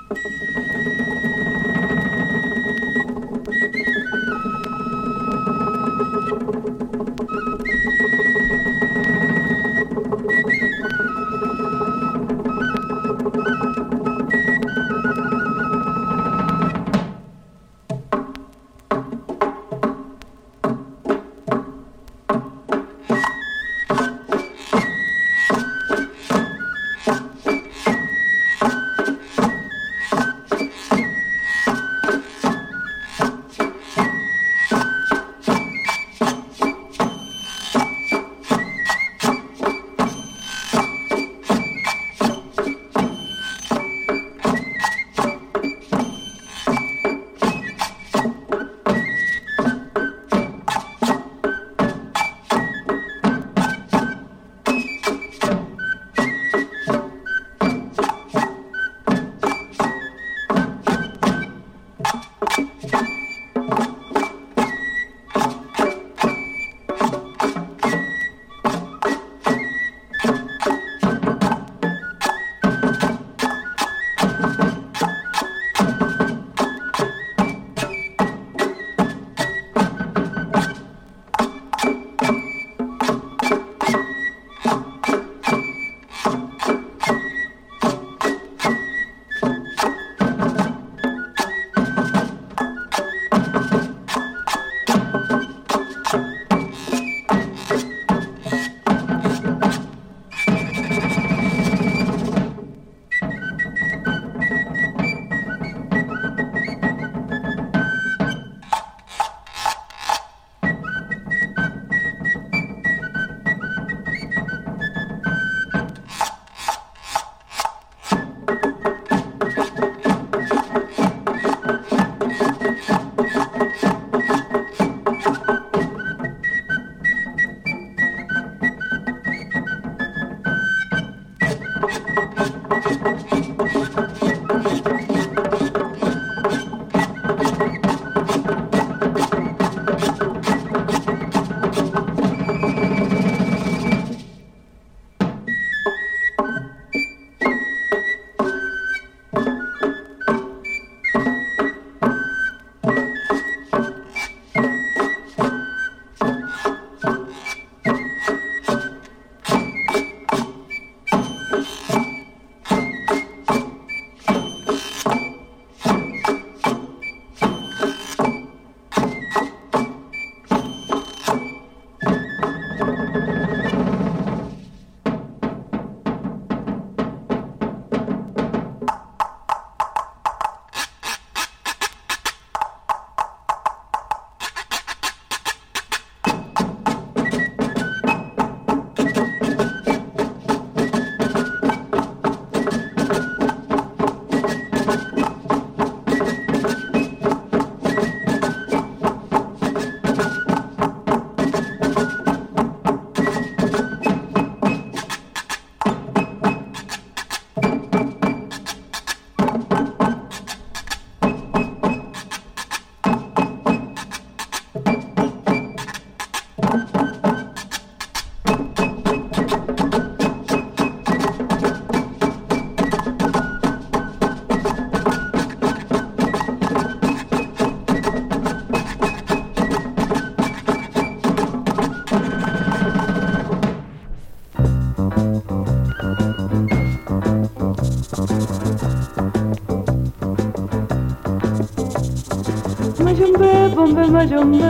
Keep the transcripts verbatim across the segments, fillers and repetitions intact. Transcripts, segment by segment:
Mayombe, bombe, mayombe.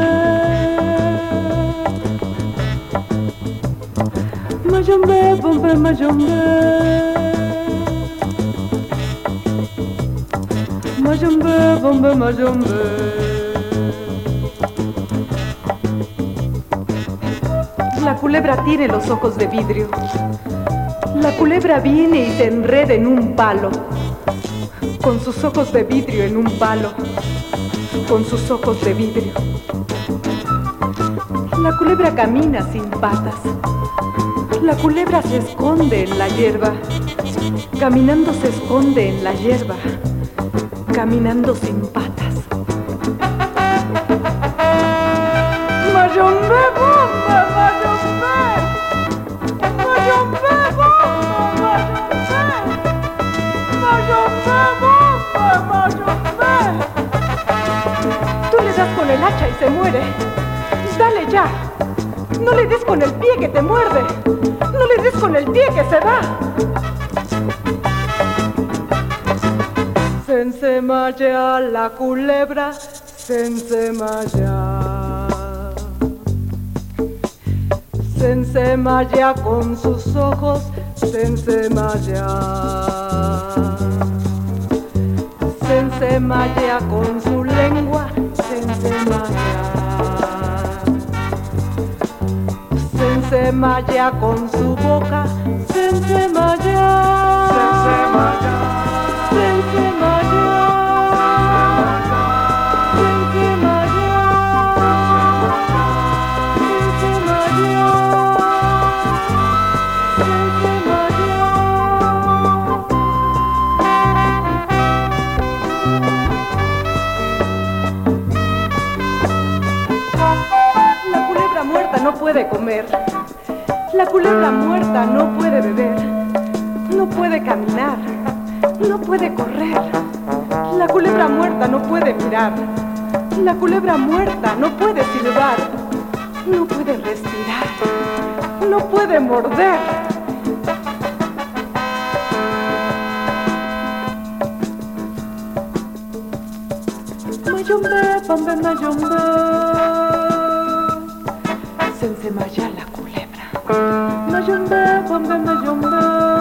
Mayombe, bombe, mayombe. Mayombe, bombe, mayombe. La culebra tiene los ojos de vidrio. La culebra viene y se enreda en un palo, con sus ojos de vidrio en un palo, con sus ojos de vidrio. La culebra camina sin patas. La culebra se esconde en la hierba. Caminando se esconde en la hierba. Caminando sin patas. Mayombe, bomba, mayombe. Mayombe, bomba, mayombe. Mayombe, bomba. Mayombe. Tú le das con el hacha y se muere. Dale ya. No le des con el pie que te muerde. No le des con el pie que se va. Se ensemalla la culebra, se ensemalla. Se ensemalla con sus ojos, se ensemalla. Se ensemalla con su lengua, se ensemalla. Se ensemalla con su boca, se ensemalla. Se ensemalla. Se ensemalla. Se ensemalla. Se ensemalla. La culebra muerta no puede comer. La culebra muerta no puede beber. No puede caminar. No puede correr. La culebra muerta no puede mirar. La culebra muerta no puede silbar. No puede respirar. No puede morder. Mayombe, pambe, mayombe. Se ensemalla la culebra. Mayombe, pambe, mayombe.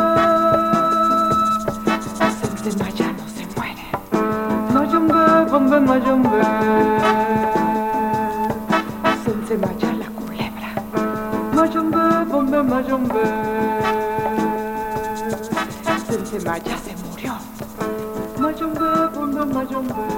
Se ensemalla, no se muere. Mayombe, pambe, mayombe. Se ensemalla la culebra. Mayombe, pambe, mayombe. Se ensemalla, se murió. Mayombe, pambe, mayombe.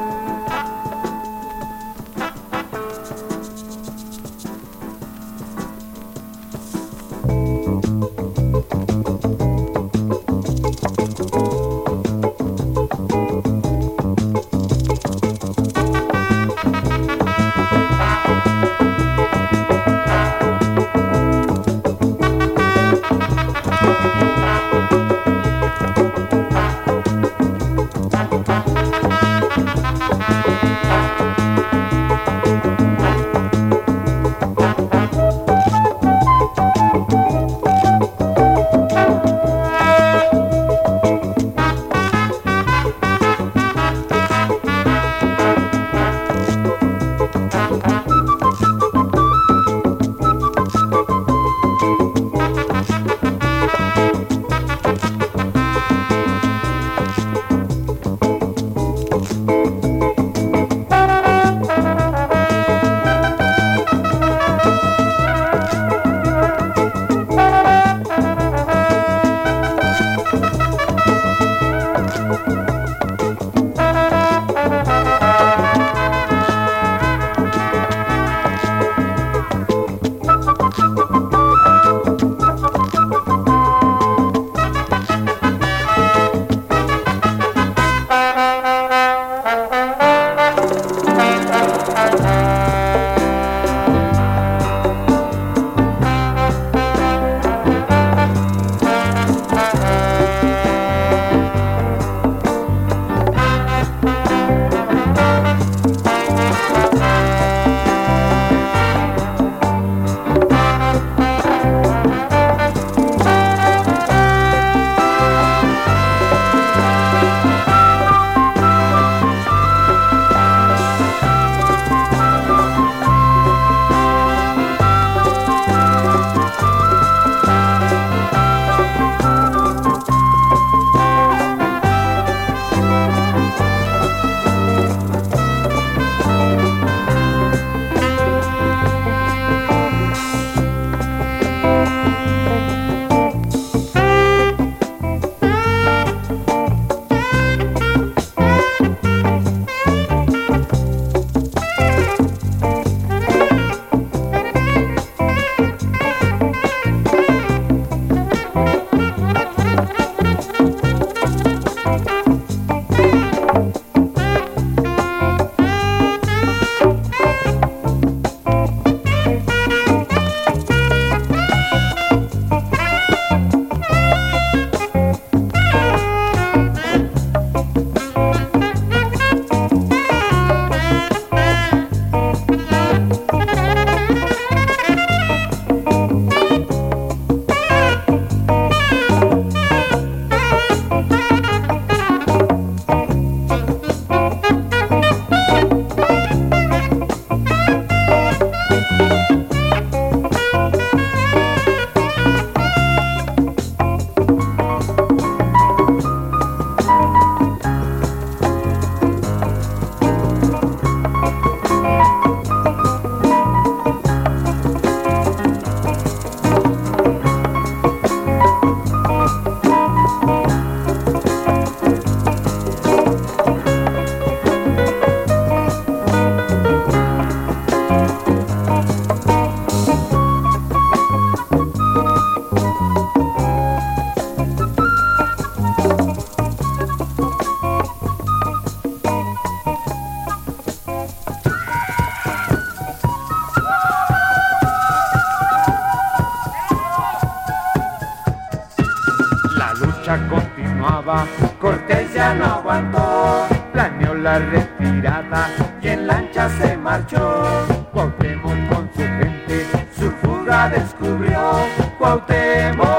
ya no aguantó, planeó la retirada y en lancha se marchó. Cuauhtémoc con su gente su fuga descubrió. Cuauhtémoc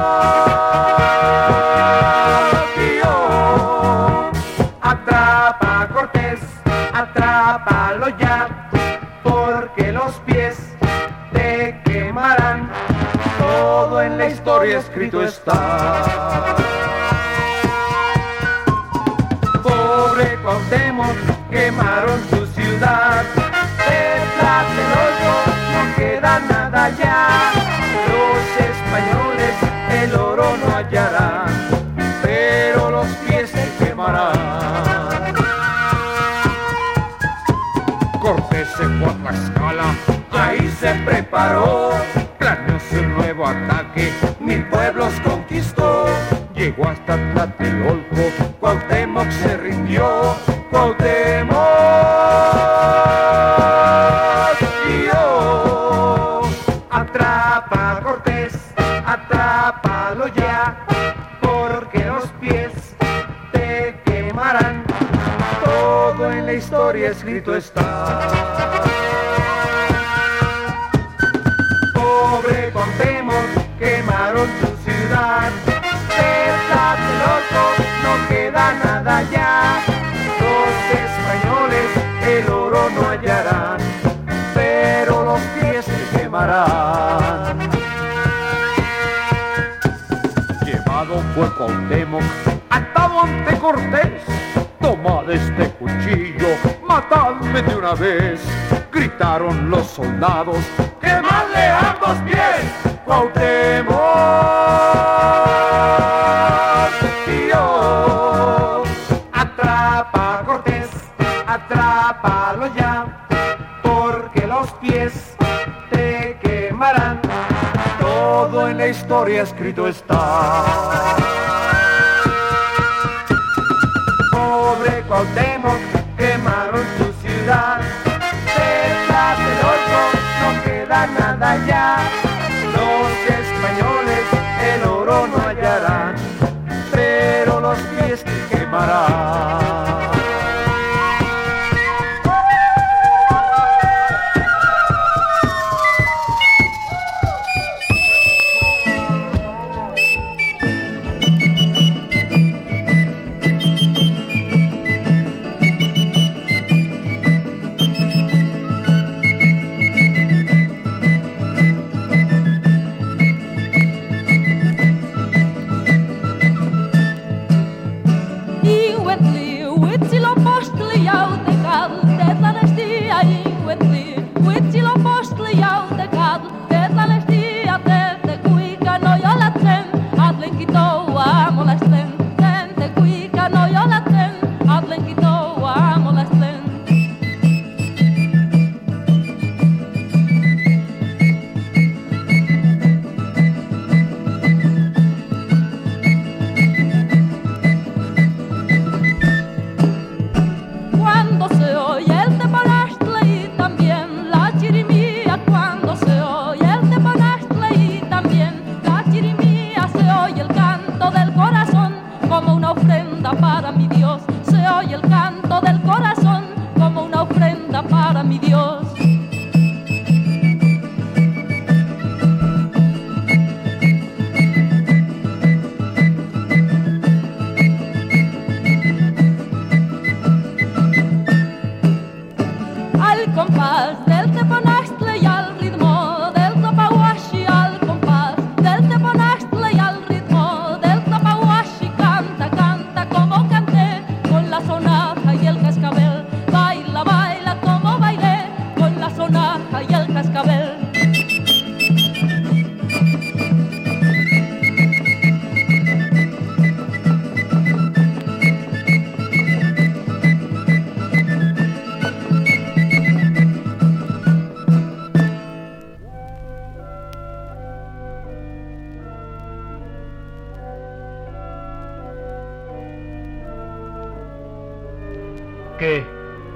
tío, atrapa a Cortés, atrápalo ya, porque los pies te quemarán. Todo en la historia escrito está. Pobre Cuauhtémoc, quemaron su ciudad. De Tlatelolco no queda nada ya. Los españoles el oro no hallarán, pero los pies se quemarán. Cortés se fue a Tlaxcala, ahí se preparó, planeó su nuevo ataque, mil pueblos conquistó. Llegó hasta Tlatelolco, Cuauhtémoc se rindió. Cuauhtémoc tío, atrapa a Cortés, atrápalo ya, porque los pies te quemarán. Todo en la historia escrito está. Pobre Cuauhtémoc, quemaron tu ciudad. De Tlatelolco no queda nada ya. Los españoles el oro no hallarán, pero los pies se quemarán. Llevado fue Cuauhtémoc, atado ante Cortés. Tomad este cuchillo, matadme de una vez. Gritaron los soldados, ¡quemadle ambos pies! Cuauhtémoc tío, atrapa a Cortés, atrápalo ya, porque los pies te quemarán. Todo en la historia escrito está. Pobre Cuauhtémoc, quemaron tu ciudad. De Tlatelolco no queda nada ya. Los españoles el oro no hallarán, pero los pies te quemarán. ¿Qué?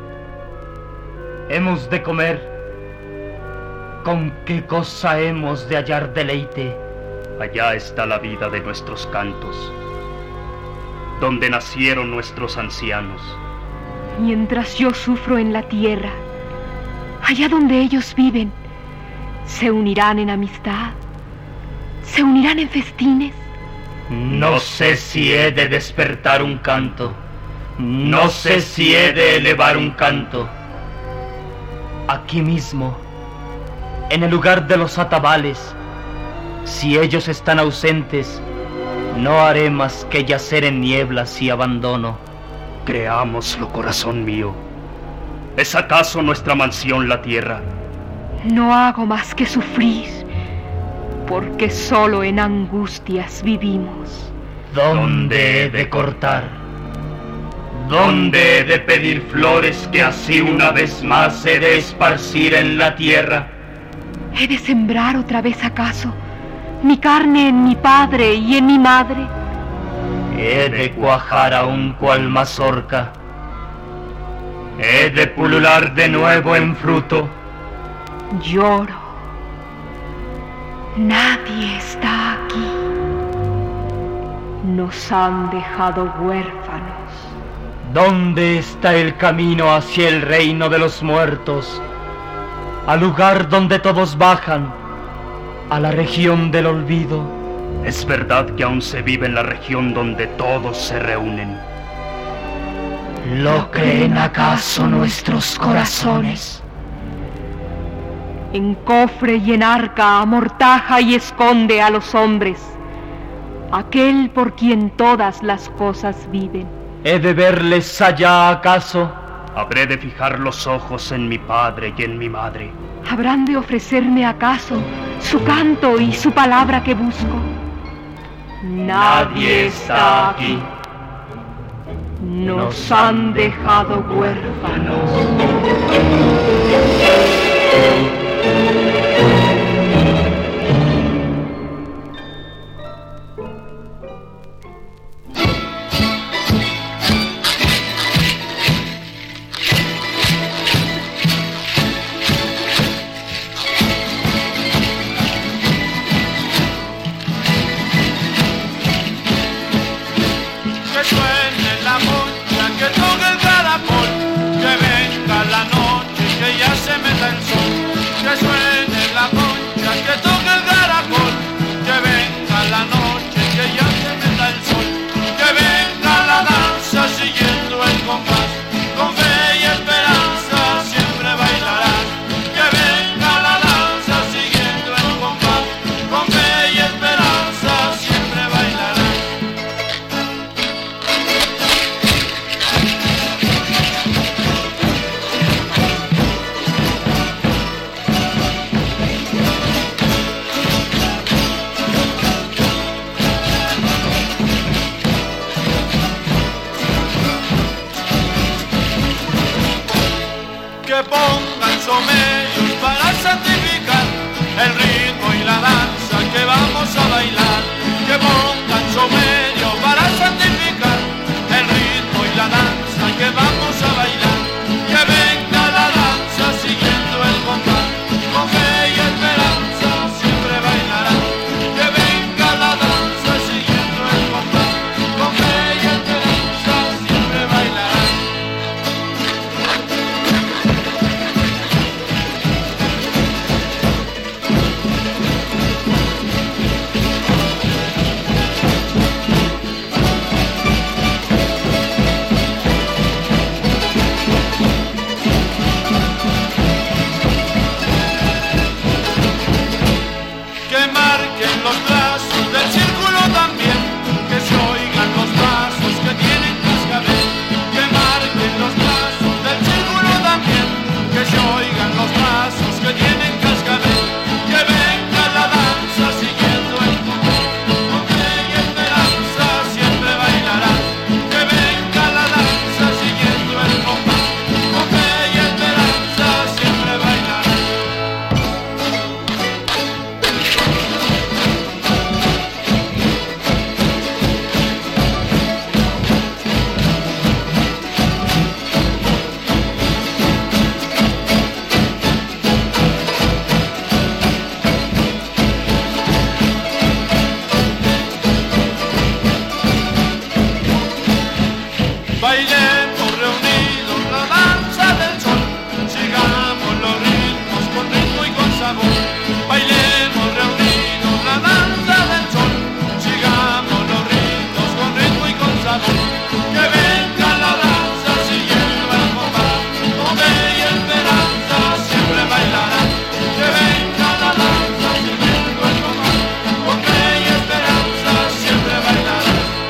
¿Hemos de comer? ¿Con qué cosa hemos de hallar deleite? Allá está la vida de nuestros cantos. donde nacieron nuestros ancianos. Mientras yo sufro en la tierra, allá donde ellos viven, se unirán en amistad, se unirán en festines. No sé si he de despertar un canto, no sé si he de elevar un canto. Aquí mismo, en el lugar de los atabales, si ellos están ausentes, no haré más que yacer en nieblas y abandono. Creámoslo, corazón mío. ¿Es acaso nuestra mansión la tierra? No hago más que sufrir, porque solo en angustias vivimos. ¿Dónde he de cortar? ¿Dónde he de pedir flores que así una vez más he de esparcir en la tierra? ¿He de sembrar otra vez acaso mi carne en mi padre y en mi madre? He de cuajar aún cual mazorca. He de pulular de nuevo en fruto. Lloro. Nadie está aquí. Nos han dejado huérfanos. ¿Dónde está el camino hacia el reino de los muertos? Al lugar donde todos bajan, a la región del olvido. Es verdad que aún se vive en la región donde todos se reúnen. ¿Lo creen acaso nuestros corazones? En cofre y en arca amortaja y esconde a los hombres, aquel por quien todas las cosas viven. ¿He de verles allá acaso? ¿Habré de fijar los ojos en mi padre y en mi madre? ¿Habrán de ofrecerme acaso su canto y su palabra que busco? Nadie está aquí. Nos han dejado huérfanos. Que suene bailemos reunidos la danza del sol, sigamos los ritmos con ritmo y con sabor. Bailemos reunidos la danza del sol, sigamos los ritmos con ritmo y con sabor. Que venga la danza si lleva el compás, con fe y esperanza siempre bailará. Que venga la danza si lleva el compás, con fe y esperanza siempre bailará.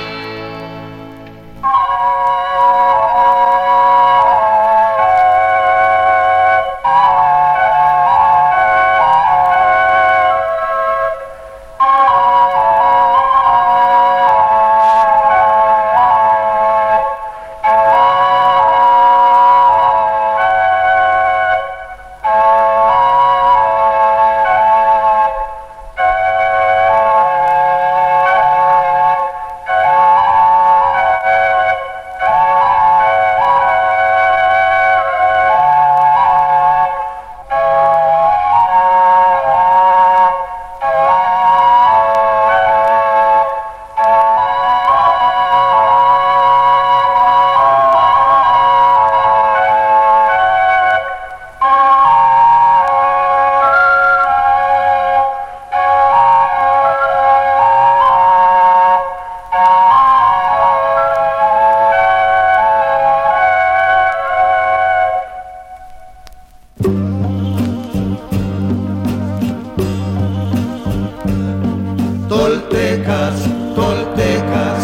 Toltecas, toltecas,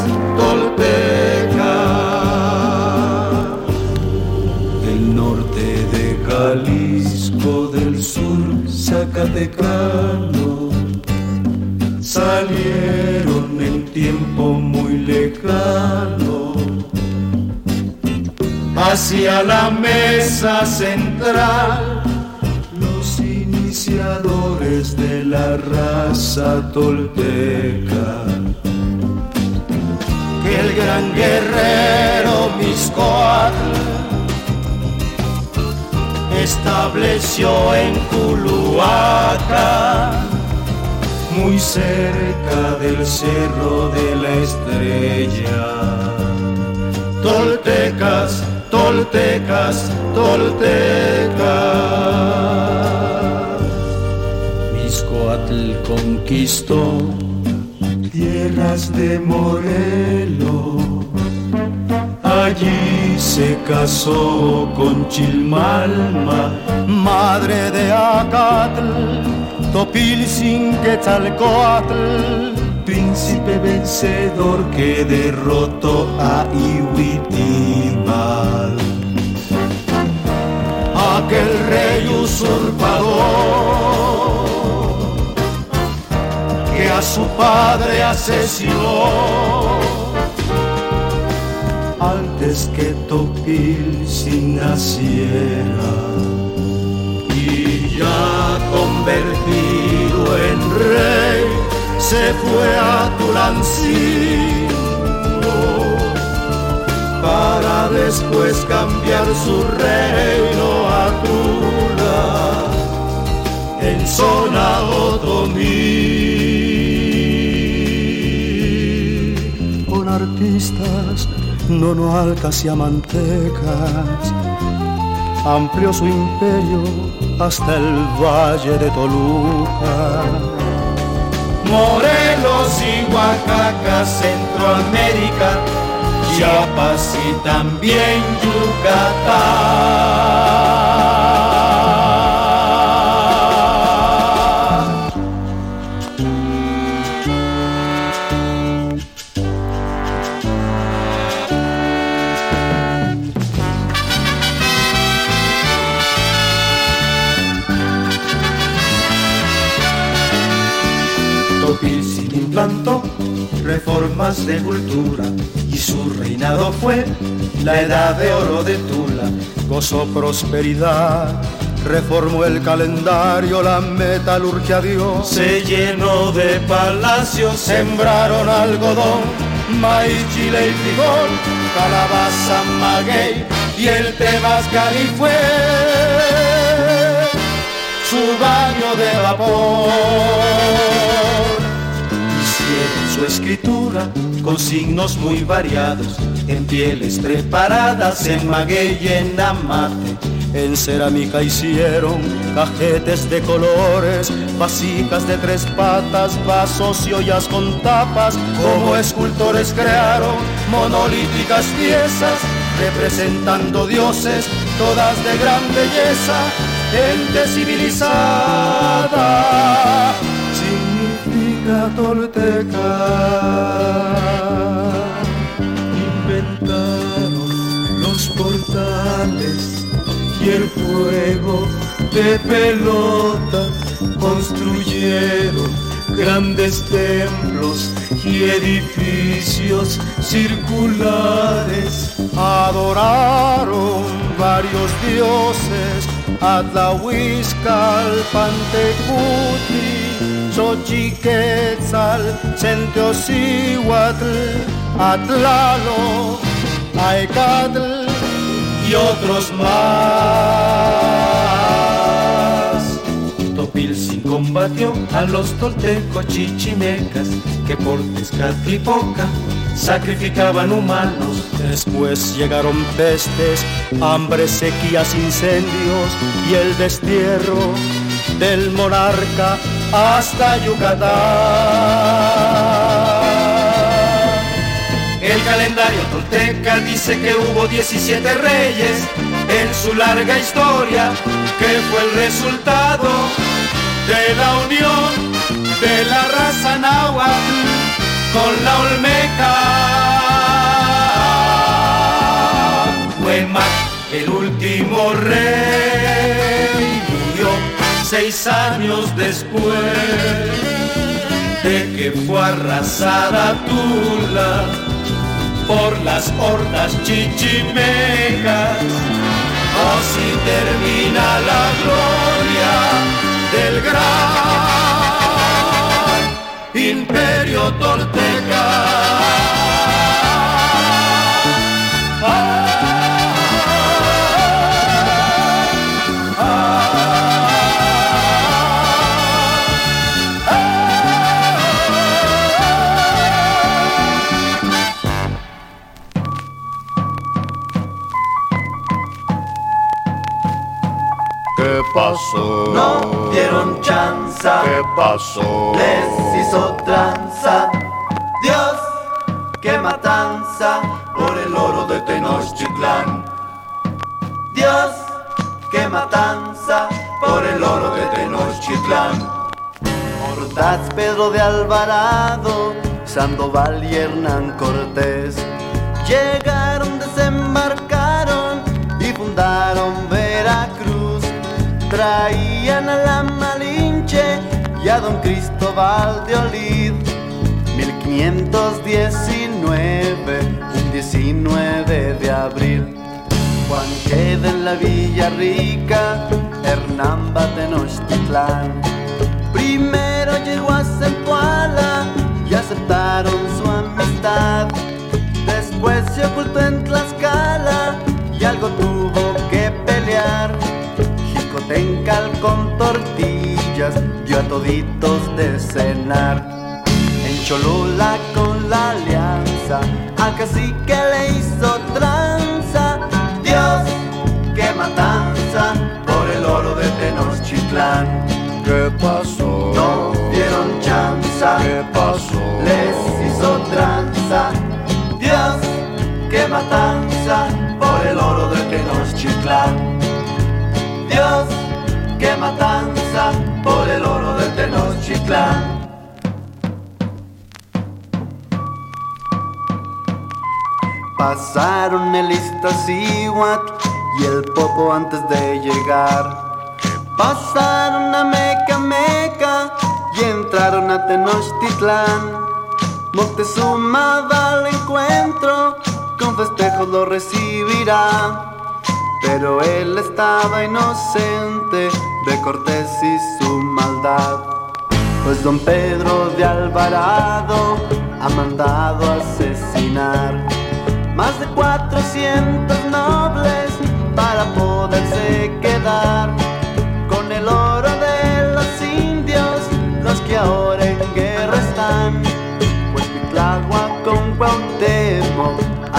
toltecas, del norte de Jalisco, del sur zacatecano, salieron en tiempo muy lejano hacia la mesa central, los iniciadores de la raza tolteca, que el gran guerrero Mixcoatl estableció en Culhuacán, muy cerca del Cerro de la Estrella. Toltecas, toltecas, toltecas. Mixcoatl conquistó tierras de Morelos, allí se casó con Chilmalma, madre de Acatl, Topilcinquetzalcoatl, príncipe vencedor que derrotó a Ihuitimal, aquel rey usurpador que a su padre asesinó antes que Topiltzin naciera, y ya convertido en rey se fue a Tulancingo para después cambiar su reino a Tula en zona otomí, con artistas nonoalcas y amantecas, amplió su imperio hasta el valle de Toluca. Morelos y Oaxaca, Centroamérica, Chiapas y también Yucatán. Topiltzin implantó reformas de cultura y su reinado fue la edad de oro de Tula. Gozó prosperidad, reformó el calendario, la metalurgia dio, se llenó de palacios, sembraron algodón, maíz, chile y frijol, calabaza, maguey y el temazcal, y fue su baño de vapor. Hicieron su su escritura con signos muy variados, en pieles preparadas, en maguey y en amate. En cerámica hicieron cajetes de colores, vasijas de tres patas, vasos y ollas con tapas. Como escultores crearon monolíticas piezas, representando dioses, todas de gran belleza. Gente civilizada significa tolteca. Inventaron los portales y el juego de pelota, construyeron grandes templos y edificios circulares. Adoraron varios dioses, Atlahuizcal, Pantecutli, Xochiquetzal, Centeocihuatl, Atlalo, Aecatl y otros más. Topiltzin combatió a los toltecos chichimecas que por Tezcatlipoca sacrificaban humanos. Después llegaron pestes, hambres, sequías, incendios y el destierro del monarca hasta Yucatán. El calendario tolteca dice que hubo diecisiete reyes en su larga historia, que fue el resultado de la unión de la raza náhuatl con la olmeca. Huemac, el último rey, murió seis años después de que fue arrasada Tula por las hordas chichimecas. Así termina la gloria del gran imperio tolteca. ¿Qué pasó? No dieron chanza. ¿Qué pasó? Les hizo tranza. Dios, qué matanza por el oro de Tenochtitlán. Dios, qué matanza por el oro de Tenochtitlán. Ordaz, Pedro de Alvarado, Sandoval y Hernán Cortés llegaron, desembarcaron y fundaron Veracruz. Traían a la Malinche y a don Cristóbal de Olid. mil quinientos diecinueve, un diecinueve de abril. Juan queda en la Villa Rica, Hernán va a Tenochtitlán. Primero llegó a Zempoala y aceptaron su amistad. Después se ocultó en Tlaxcala y algo tuvo que pelear. Jicotencal con tortillas dio a toditos de cenar. En Cholula con la alianza a cacique le hizo tranza. Dios, qué matanza por el oro de Tenochtitlán. ¿Qué pasó? No dieron chanza. ¿Qué pasó? Les hizo tranza. Dios, qué matanza por el oro de Tenochtitlán. Dios, qué matanza por el oro de Tenochtitlán. Pasaron el Iztaccíhuatl y el Popo antes de llegar. Pasaron a Meca Meca y entraron a Tenochtitlán. Moctezuma va al encuentro, con festejos lo recibirá. Pero él estaba inocente de Cortés y su maldad, pues don Pedro de Alvarado ha mandado asesinar más de cuatrocientos nobles para poderse quedar con el oro de los indios, los que ahora en guerra están. Pues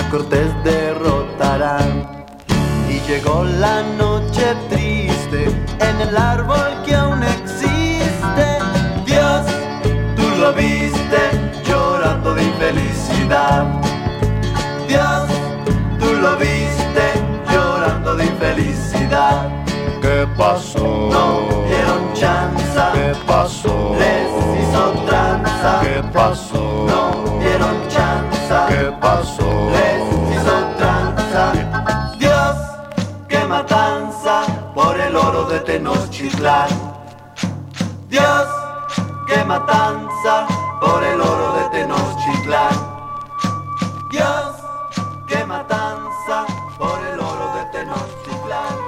Cortés derrotarán. Y llegó la noche triste en el árbol que aún existe. Dios, tú lo viste llorando de infelicidad. Dios, tú lo viste llorando de infelicidad. ¿Qué pasó? No dieron chanza. ¿Qué pasó? Les hizo tranza. ¿Qué pasó? No dieron chanza. ¿Qué pasó? Les hizo tranza. Dios, qué matanza por el oro de Tenochtitlán. Dios, qué matanza por el oro de Tenochtitlán. Dios, qué matanza por el oro de Tenochtitlán.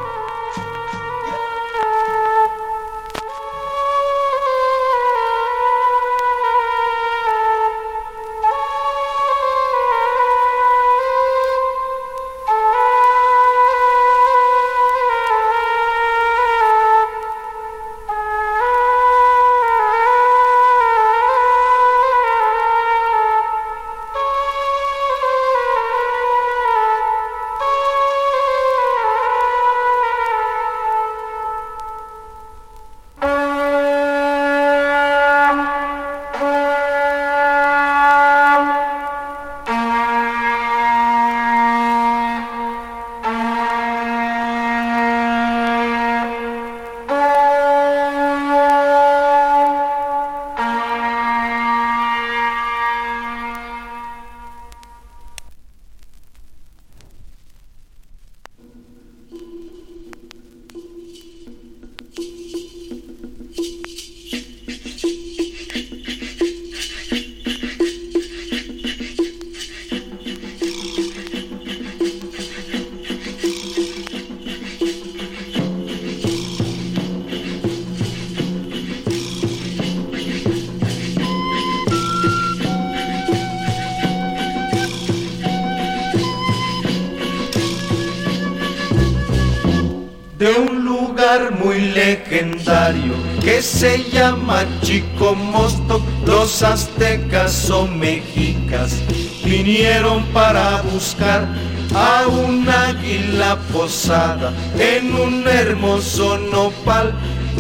De un lugar muy legendario que se llama Chicomostoc, los aztecas o mexicas vinieron para buscar a un águila posada en un hermoso nopal,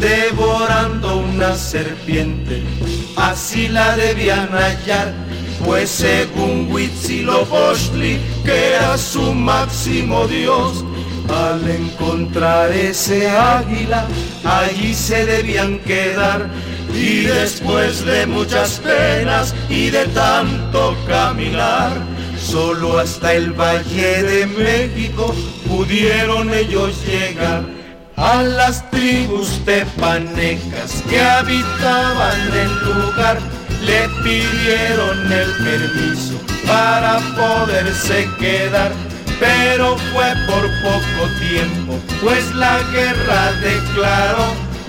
devorando una serpiente. Así la debían hallar, pues según Huitzilopochtli, que era su máximo dios, al encontrar ese águila, allí se debían quedar. Y después de muchas penas y de tanto caminar, solo hasta el Valle de México pudieron ellos llegar. A las tribus tepanecas que habitaban el lugar, le pidieron el permiso para poderse quedar. Pero fue por poco tiempo, pues la guerra declaró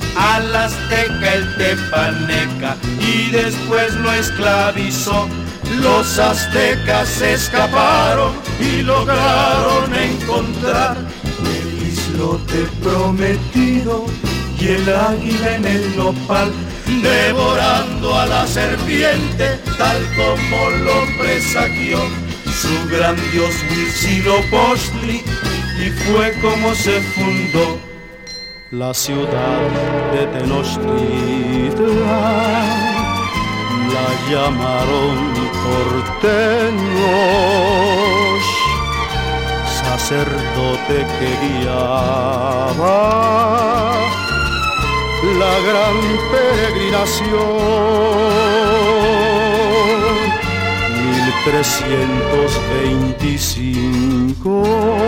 al azteca el tepaneca y después lo esclavizó. Los aztecas escaparon y lograron encontrar el islote prometido y el águila en el nopal, devorando a la serpiente tal como lo presagió su gran dios Huitzilopochtli, y fue como se fundó la ciudad de Tenochtitlán. La llamaron por Tenoch, sacerdote que guiaba la gran peregrinación. mil trescientos veinticinco,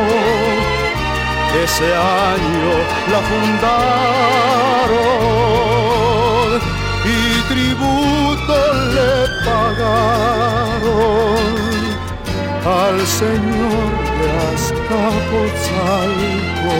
ese año la fundaron y tributo le pagaron al señor de Azcapotzalco.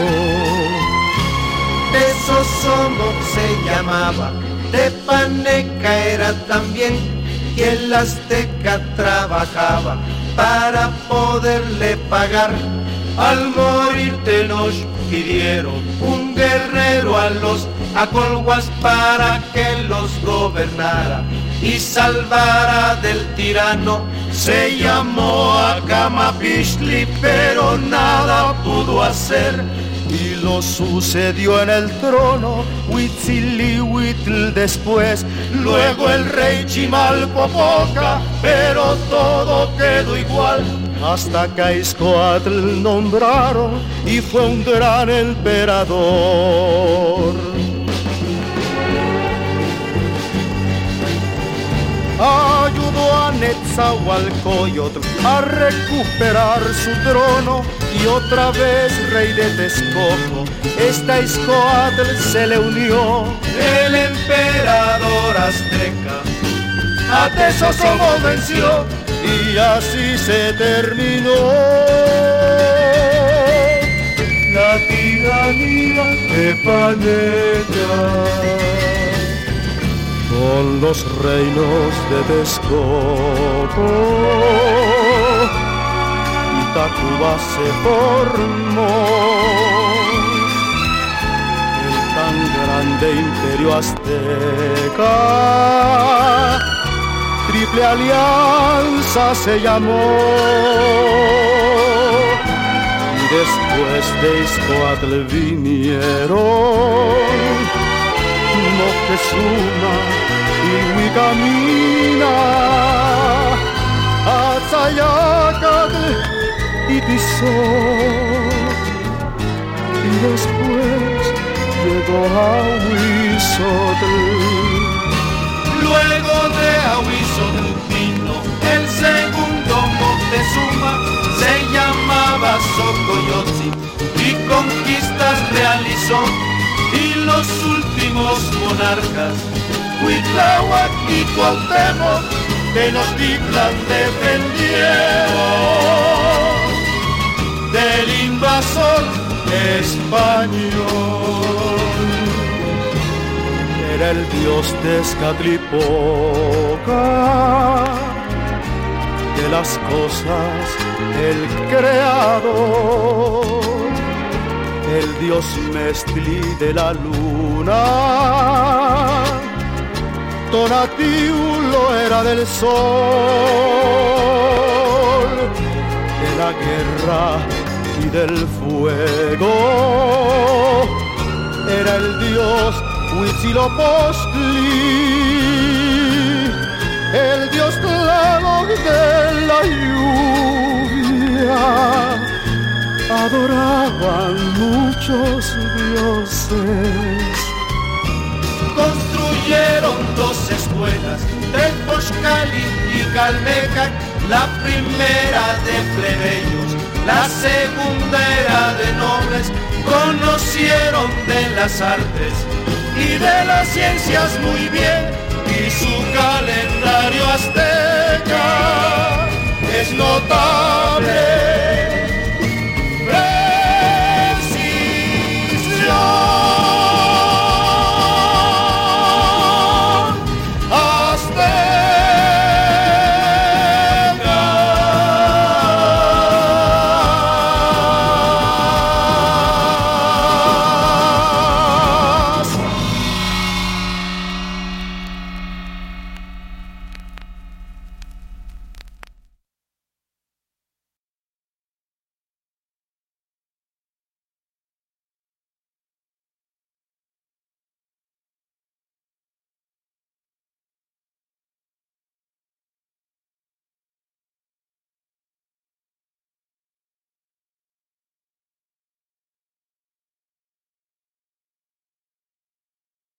Tezosomoc se llamaba, tepaneca era también, y el azteca trabajaba para poderle pagar. Al morir Tenoch pidieron un guerrero a los acolhuas para que los gobernara, y salvara del tirano. Se llamó Acamapixtli, pero nada pudo hacer. Y lo sucedió en el trono Huitzilihuitl después, luego el rey Chimalpopoca, pero todo quedó igual. Hasta que a Izcoatl nombraron y fue un gran emperador. Ayudó a Netzahualcoyotl a recuperar su trono y otra vez rey de Texcoco, esta Izcoatl se le unió. El emperador azteca a Texocomo venció y así se terminó la tiranía de Paneta. Con los reinos de Texcoco y Tacuba se formó el tan grande imperio azteca. Triple Alianza se llamó y después de Izcoatl vinieron Moctezuma y Huicamina, Atzayacatl y Tizoc, y después llegó Ahuizotl. Luego de Ahuizotl vino el segundo Moctezuma, se llamaba Xocoyotzin y conquistas realizó. Y los últimos monarcas, Cuitláhuac y Cuauhtémoc, Tenochtitlan defendieron del invasor español. Era el dios Tezcatlipoca, de las cosas el creador. El dios Mestli de la luna, Tonatiuh era del sol, de la guerra y del fuego. Era el dios Huitzilopochtli, el dios Tlaloc de la lluvia. Adoraban muchos dioses. Construyeron dos escuelas, Tezpochtli y Calmecac, la primera de plebeyos, la segunda era de nobles. Conocieron de las artes y de las ciencias muy bien, y su calendario azteca es notable.